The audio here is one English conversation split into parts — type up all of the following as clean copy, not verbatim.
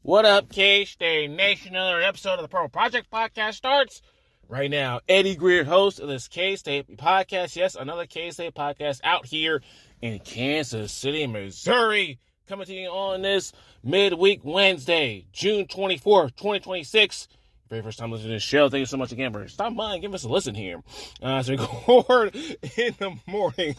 What up, K-State Nation? Another episode of the Purple Project Podcast starts right now. Eddie Greer, host of this K-State podcast. Yes, another K-State podcast out here in Kansas City, Missouri. Coming to you on this midweek Wednesday, June 24th, 2026. Very first time listening to this show. Thank you so much again for stopping by and giving us a listen here. So we record in the morning.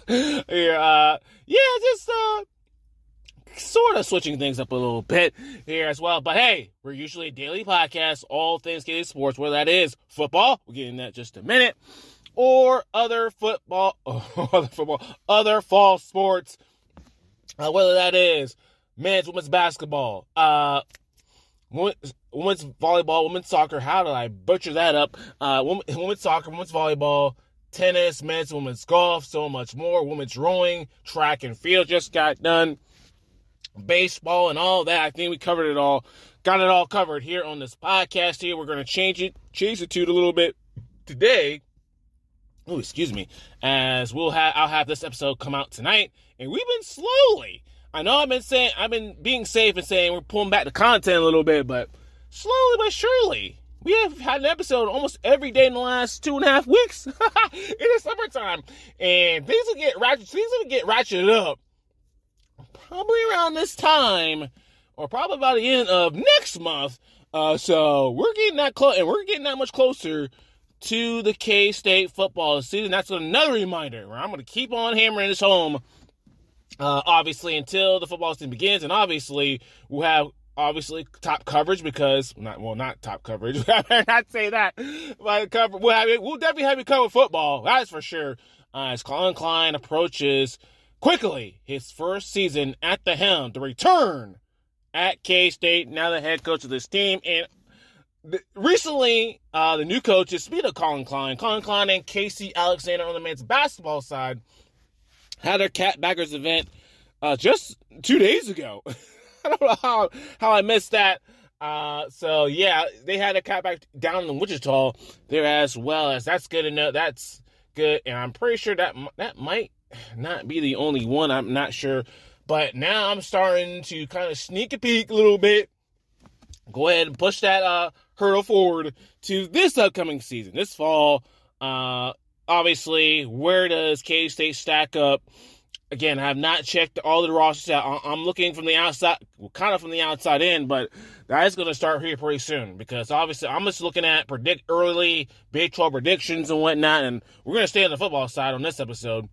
Just sort of switching things up a little bit here as well. But hey, we're usually a daily podcast, all things K-State sports, whether that is football, we'll get into that in just a minute, or other fall sports, whether that is men's, women's basketball, women's volleyball, women's soccer. How did I butcher that up? Women's soccer, women's volleyball, tennis, men's, women's golf, so much more. Women's rowing, track and field just got done. Baseball and all that. I think we covered it all. Got it all covered here on this podcast here. We're going to change the tune a little bit today. Oh, excuse me. As I'll have this episode come out tonight. And we've been slowly. I know I've been being safe and saying we're pulling back the content a little bit, but slowly but surely, we have had an episode almost every day in the last 2.5 weeks. It is summertime. And things will get ratcheted up. Probably around this time, or probably by the end of next month. So we're getting that close, and we're getting that much closer to the K-State football season. That's another reminder where I'm going to keep on hammering this home. Obviously, until the football season begins, and obviously we'll have top coverage because not top coverage. I better not say that. But we'll definitely have you cover football. That's for sure. As Collin Klein approaches quickly his first season at the helm, to return at K-State, now the head coach of this team. And recently, the new coaches, speaking of Collin Klein and Casey Alexander on the men's basketball side, had their Catbackers event just 2 days ago. I don't know how I missed that. So yeah, they had a Catback down in Wichita there as well. As that's good to know. That's good, and I'm pretty sure that might not be the only one. I'm not sure, but now I'm starting to kind of sneak a peek a little bit. Go ahead and push that hurdle forward to this upcoming season, this fall. Obviously, where does K-State stack up? Again, I have not checked all the rosters out. I'm looking from the outside, kind of from the outside in, but that is going to start here pretty soon because obviously I'm just looking at early Big 12 predictions and whatnot, and we're going to stay on the football side on this episode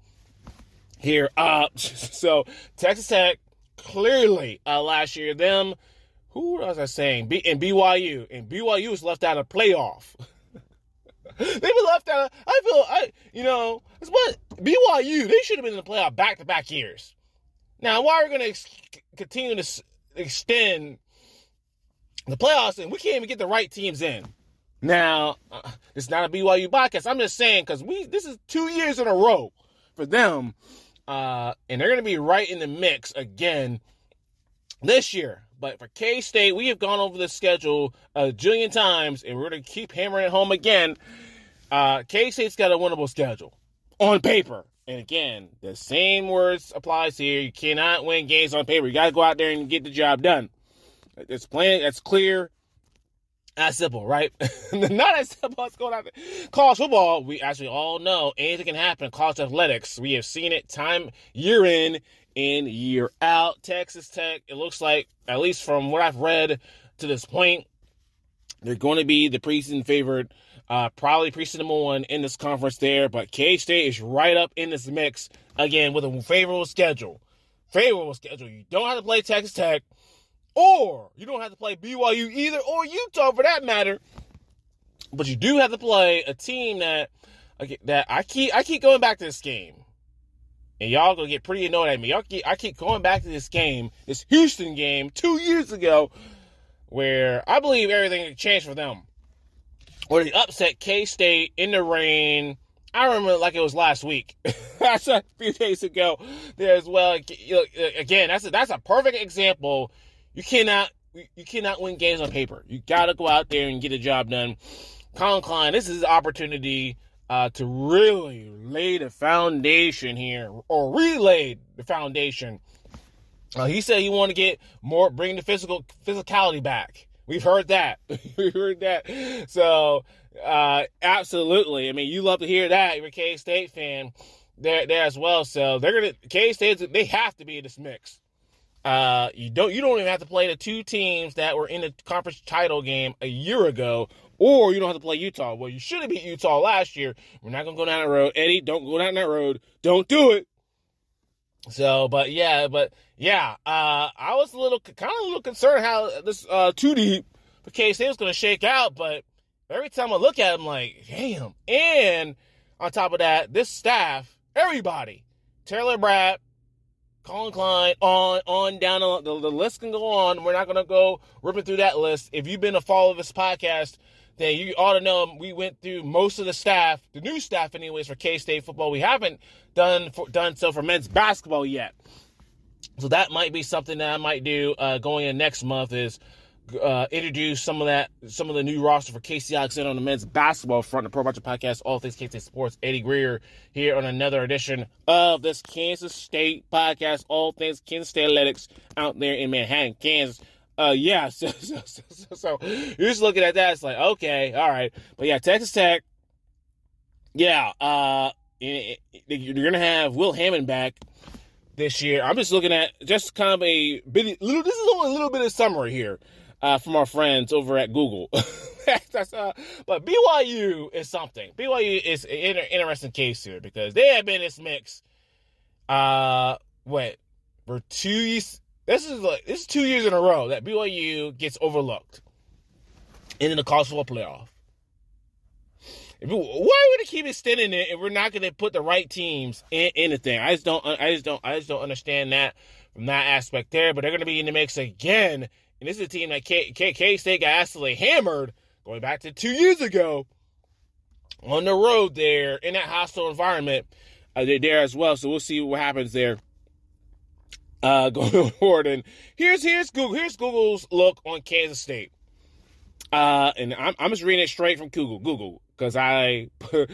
here. So Texas Tech, clearly last year, who was I saying? And BYU was left out of playoff. They've been left out. It's what BYU, they should have been in the playoff back-to-back years. Now, why are we going to continue to extend the playoffs and we can't even get the right teams in? Now, it's not a BYU podcast. I'm just saying because this is 2 years in a row for them. And they're going to be right in the mix again this year. But for K-State, we have gone over the schedule a jillion times, and we're going to keep hammering it home again. K-State's got a winnable schedule on paper. And again, the same words applies here. You cannot win games on paper. You got to go out there and get the job done. It's plain, that's clear, that's simple, right? Not as simple as going out there. College football, we actually all know anything can happen in college athletics. We have seen it year in and year out. Texas Tech, it looks like, at least from what I've read to this point, they're going to be the preseason favorite, probably preseason number one in this conference there. But K-State is right up in this mix, again, with a favorable schedule. You don't have to play Texas Tech, or you don't have to play BYU either, or Utah for that matter. But you do have to play a team that I keep going back to this game. And y'all gonna get pretty annoyed at me. I keep going back to this game, this Houston game 2 years ago, where I believe everything changed for them. Where they upset K-State in the rain. I remember it like it was last week. That's a few days ago there as well. Again, that's a perfect example. You cannot win games on paper. You gotta go out there and get a job done. Collin Klein, this is an opportunity to really lay the foundation here, or relay the foundation He said he wanted to get more, bring the physicality back. We've heard that. We've heard that. So, absolutely. I mean, you love to hear that. You're a K-State fan there as well. So K-State, they have to be in this mix. You don't even have to play the two teams that were in the conference title game a year ago, or you don't have to play Utah. Well, you should have beat Utah last year. We're not going to go down that road. Eddie, don't go down that road. Don't do it. So, but yeah, I was a little concerned how this 2 deep for K-State was going to shake out, but every time I look at it, I'm like, damn. And on top of that, this staff, everybody, Taylor Bratt, Colin Klein, on down the list can go on. We're not going to go ripping through that list. If you've been a follower of this podcast, then you ought to know we went through most of the staff, the new staff anyways, for K-State football. We haven't done so for men's basketball yet. So that might be something that I might do going in next month is introduce some of the new roster for KC Alexander on the men's basketball front. The Pro Watcher Podcast, all things K-State sports. Eddie Greer here on another edition of this Kansas State podcast, all things Kansas State athletics out there in Manhattan, Kansas. So you're just looking at that. It's like, okay, all right. But yeah, Texas Tech. Yeah, you're going to have Will Hammond back this year. I'm just looking at just kind of this is only a little bit of summary here from our friends over at Google. But BYU is something. BYU is an interesting case here because they have been in this mix. For 2 years? This is 2 years in a row that BYU gets overlooked in the college football playoff. Why would they keep extending it if we're not going to put the right teams in the thing? I just don't understand that from that aspect there. But they're going to be in the mix again, and this is a team that K-State got absolutely hammered going back to 2 years ago on the road there in that hostile environment there as well. So we'll see what happens there. Going forward, and here's Google's look on Kansas State, and I'm just reading it straight from Google because I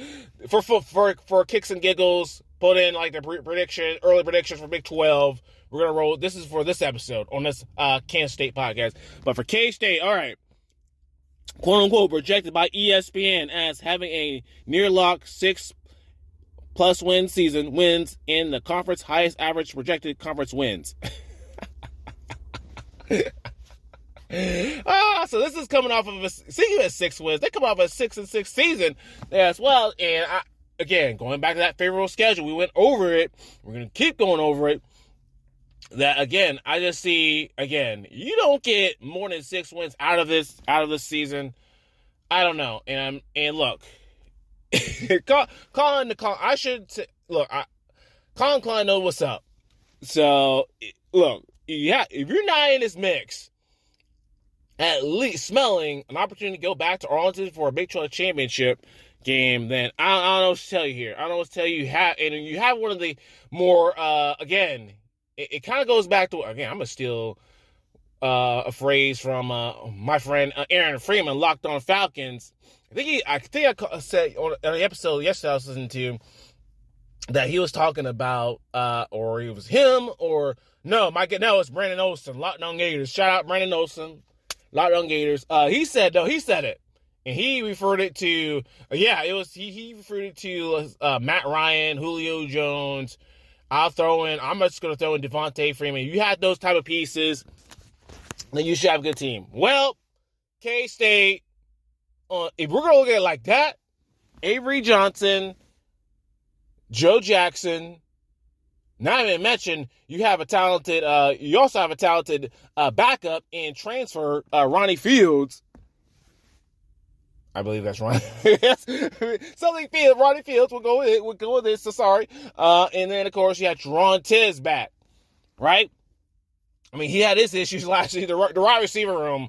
for kicks and giggles put in like the early predictions for Big 12. We're gonna roll. This is for this episode on this Kansas State podcast, but for K-State, all right, quote unquote projected by ESPN as having a near lock 6+ win season, wins in the conference, highest average projected conference wins. So this is coming off of speaking of 6 wins, they come off a 6-6 season there as well. And again, going back to that favorable schedule, we went over it. We're going to keep going over it. That again, I just see again, you don't get more than 6 wins out of this season. I don't know. And look. Colin Klein knows what's up. So, look, if you're not in this mix, at least smelling an opportunity to go back to Arlington for a Big 12 championship game, then I don't know what to tell you here. I don't know what to tell you. You have one of the more, again, it kind of goes back to, again, I'm going to steal a phrase from my friend Aaron Freeman, Locked On Falcons. I think I said on an episode yesterday I was listening to that he was talking about, or it was him, or no, it's Brandon Olson, Locked On Gators. Shout out Brandon Olson, Locked On Gators. He said it, and he referred it to, he referred it to Matt Ryan, Julio I'm just going to throw in Devontae Freeman. You had those type of pieces, then you should have a good team. Well, K-State, if we're going to look at it like that, Avery Johnson, Joe Jackson, not even mention you also have a talented backup in transfer, Ronnie Fields. I believe that's Ronnie. Something Fields. Ronnie Fields will go with this. So sorry. And then of course you had Teron Tiz back, right? I mean, he had his issues last year. The wide receiver room.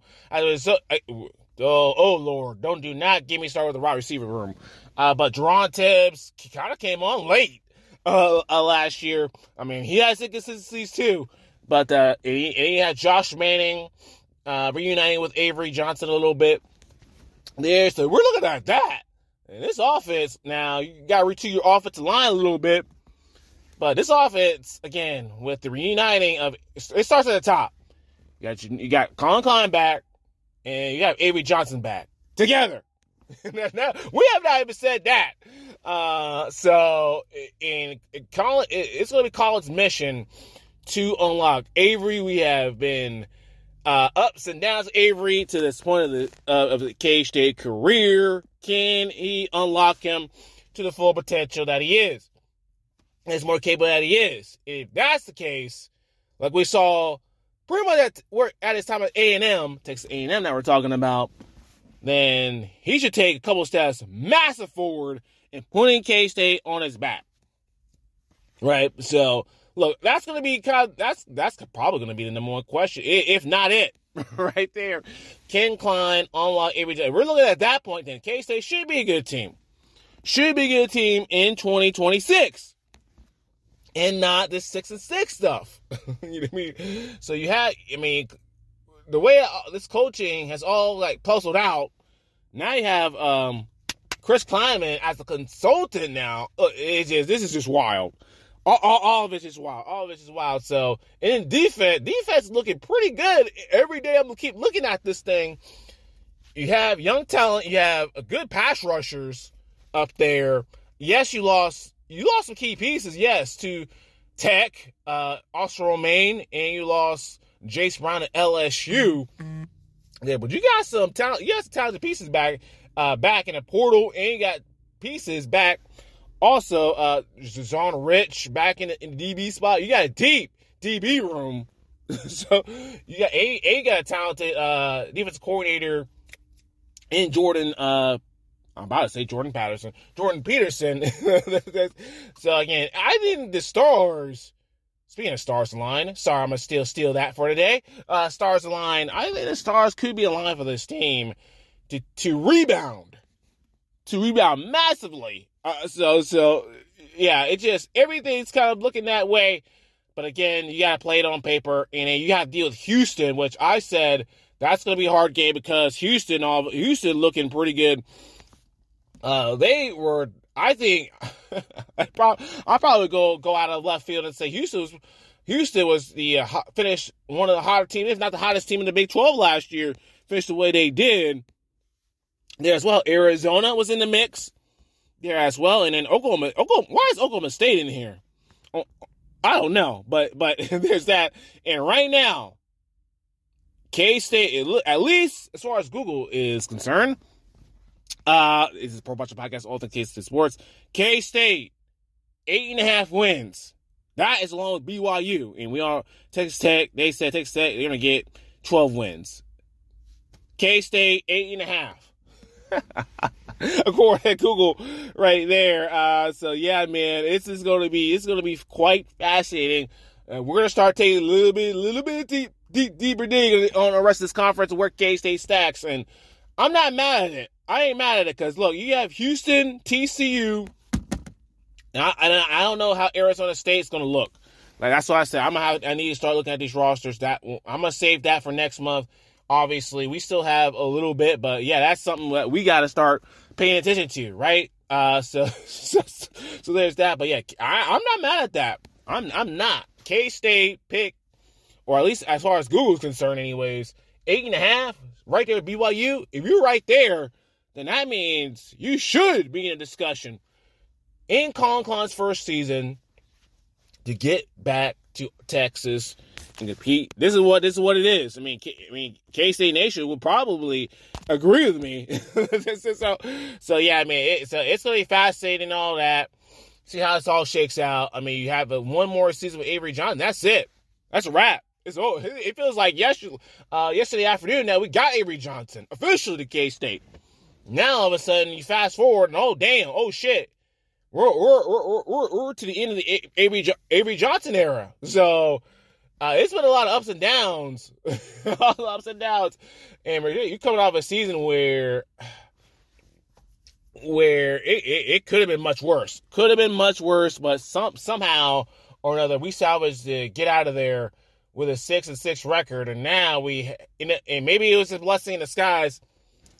Oh Lord, do not get me started with the wide receiver room. But Teron Tibbs kind of came on late last year. I mean, he has inconsistencies too. But he had Josh Manning reuniting with Avery Johnson a little bit there. So we're looking at that. And this offense, now, you got to retool your offensive line a little bit. But this offense, again, with the reuniting of, it starts at the top. You got Colin Klein back, and you got Avery Johnson back together. Now, we have not even said that. So Colin, it's going to be Colin's mission to unlock Avery. We have been ups and downs Avery to this point of the K-State career. Can he unlock him to the full potential that he is? As more capable that he is. If that's the case, like we saw pretty much at his time at A&M, Texas A&M that we're talking about, then he should take a couple steps massive forward and putting K-State on his back. Right? So, look, that's going to be that's probably going to be the number one question, if not it, right there. Can Klein unlock Avery Johnson? We're looking at that point, then K-State should be a good team. Should be a good team in 2026. And not this 6-6 stuff. You know what I mean? So you have, the way this coaching has all like puzzled out, now you have Chris Klieman as a consultant now. This is just wild. All of it is wild. All of it is wild. So, and in defense is looking pretty good. Every day I'm going to keep looking at this thing. You have young talent. You have a good pass rushers up there. Yes, you lost some key pieces, yes, to Tech, Oscar Romaine, and you lost Jace Brown at LSU. Yeah, but you got some talent. You got some talented pieces back in the portal, and you got pieces back. Also, John Rich back in the DB spot. You got a deep DB room. So you got a talented defensive coordinator in Jordan. I'm about to say Jordan Peterson. So again, I think the Stars, speaking of Stars Align, sorry, I'm going to steal that for today. Stars Align, I think the Stars could be aligned for this team to rebound massively. So yeah, it just, everything's kind of looking that way. But again, you got to play it on paper, and then you got to deal with Houston, which I said that's going to be a hard game because Houston looking pretty good. They were, I think, I'll probably go out of left field and say Houston was the finished one of the hotter teams, if not the hottest team in the Big 12 last year. Finished the way they did there as well. Arizona was in the mix there as well, and then Oklahoma. Why is Oklahoma State in here? I don't know, but there's that. And right now, K-State, at least as far as Google is concerned. This is Pro Bunch of Podcasts, all things K-State sports. K-State, 8.5 wins. That is along with BYU. And we are Texas Tech. They said Texas Tech, they're going to get 12 wins. K-State, 8.5. According to Google right there. So yeah, man, it's going to be quite fascinating. We're going to start taking a little bit deeper dig on the rest of this conference and where K-State stacks. And I'm not mad at it. I ain't mad at it because, look, you have Houston, TCU, and I don't know how Arizona State's going to look. Like, that's what I said. I need to start looking at these rosters. I'm going to save that for next month. Obviously, we still have a little bit, but, yeah, that's something that we got to start paying attention to, right? So there's that. But, yeah, I'm not mad at that. I'm not. K-State pick, or at least as far as Google's concerned anyways, 8.5, right there with BYU. If you're right there, then that means you should be in a discussion in Colin Klein's first season to get back to Texas and compete. This is what it is. I mean, K-State Nation will probably agree with me. so yeah, I mean, it's going to be fascinating and all that. See how this all shakes out. I mean, you have one more season with Avery Johnson. That's it. That's a wrap. It feels like yesterday afternoon that we got Avery Johnson officially to K-State. Now all of a sudden you fast forward and oh shit, we're to the end of the Avery Johnson era. So it's been a lot of ups and downs, and you're coming off a season where it could have been much worse. But somehow or another we salvaged the get out of there with a 6-6 record, and now and maybe it was a blessing in disguise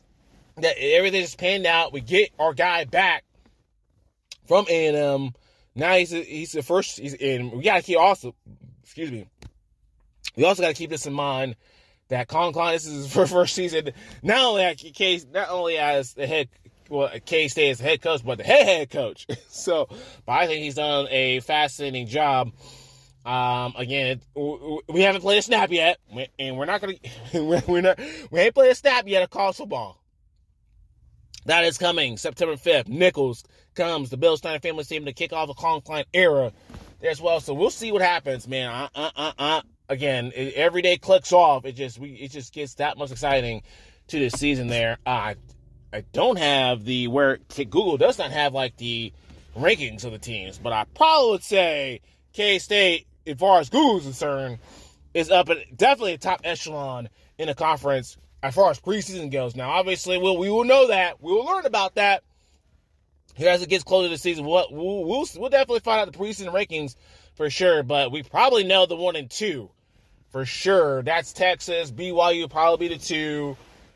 that everything just panned out. We get our guy back from A&M. Now he's the first. And we gotta keep also. Excuse me. We also gotta keep this in mind that Collin Klein, this is his first season, not only as the head. Well, K-State as the head coach, but the head coach. So, but I think he's done a fascinating job. Again, we haven't played a snap yet, and we're not gonna. We ain't played a snap yet of college football. That is coming September 5th. Nichols comes, the Bill Snyder family team, to kick off the Collin Klein era there as well. So we'll see what happens, man. Again, every day clicks off. It just gets that much exciting to this season there. I don't have where Google does not have like the rankings of the teams, but I probably would say K-State, as far as Google's concerned, is up at definitely a top echelon in the conference as far as preseason goes. Now, obviously, we will know that. We will learn about that here as it gets closer to the season. We'll definitely find out the preseason rankings for sure, but we probably know the 1 and 2 for sure. That's Texas. BYU will probably be the 2.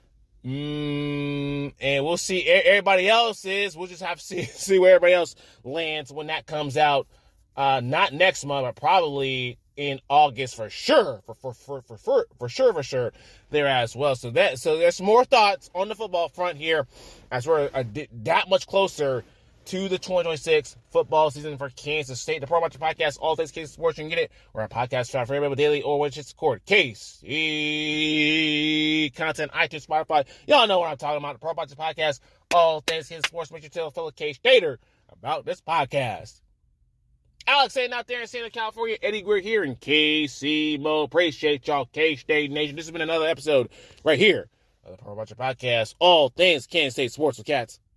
And we'll see. Everybody else we'll just have to see where everybody else lands when that comes out. Not next month, but probably in August for sure. For sure there as well. So there's some more thoughts on the football front here as we're that much closer to the 2026 football season for Kansas State. The Pro Watcher Podcast, all things Kansas sports, you can get it. We're a podcast found for everybody daily or when it's recorded. KC content, iTunes, Spotify. Y'all know what I'm talking about. The Pro Watcher Podcast, all things Kansas sports. Make sure to tell a fellow K-Stater about this podcast. Alex saying out there in San Diego, California. Eddie Greer here in KC mode. Appreciate y'all, K-State Nation. This has been another episode right here of the Pro Watcher Podcast, all things Kansas State sports with cats.